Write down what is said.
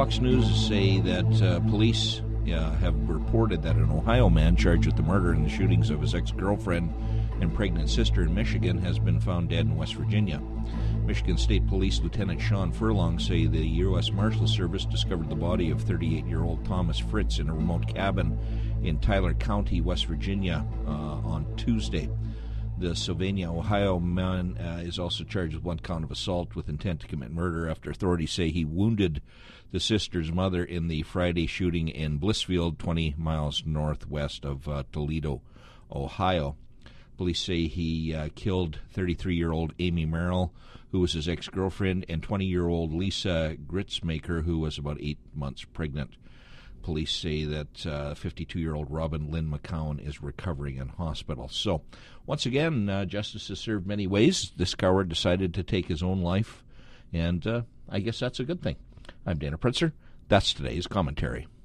Fox News say that police have reported that an Ohio man charged with the murder and the shootings of his ex-girlfriend and pregnant sister in Michigan has been found dead in West Virginia. Michigan State Police Lieutenant Sean Furlong say the U.S. Marshal Service discovered the body of 38-year-old Thomas Fritz in a remote cabin in Tyler County, West Virginia, on Tuesday. The Sylvania, Ohio man is also charged with one count of assault with intent to commit murder after authorities say he wounded the sister's mother in the Friday shooting in Blissfield, 20 miles northwest of Toledo, Ohio. Police say he killed 33-year-old Amy Merrill, who was his ex-girlfriend, and 20-year-old Lisa Gritzmaker, who was about 8 months pregnant. Police say that 52-year-old Robin Lynn McCown is recovering in hospital. So, once again, justice is served many ways. This coward decided to take his own life, and I guess that's a good thing. I'm Dana Pritzer. That's today's commentary.